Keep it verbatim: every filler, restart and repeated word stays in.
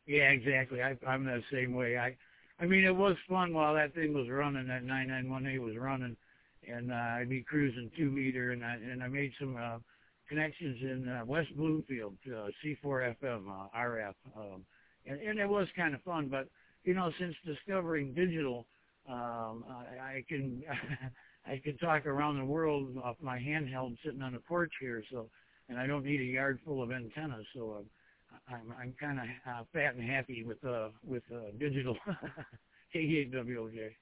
Yeah, exactly. I, I'm the same way. I, I mean, it was fun while that thing was running. That nine nine one eight was running, and uh, I'd be cruising two meter, and I and I made some uh, connections in uh, West Bloomfield, uh, C four F M, uh, R F, um, and and it was kind of fun. But you know, since discovering digital, um, I, I can I can talk around the world off my handheld sitting on the porch here. So, and I don't need a yard full of antennas. So. Uh, I'm I'm kind of uh, fat and happy with uh with uh, digital K eight W O J.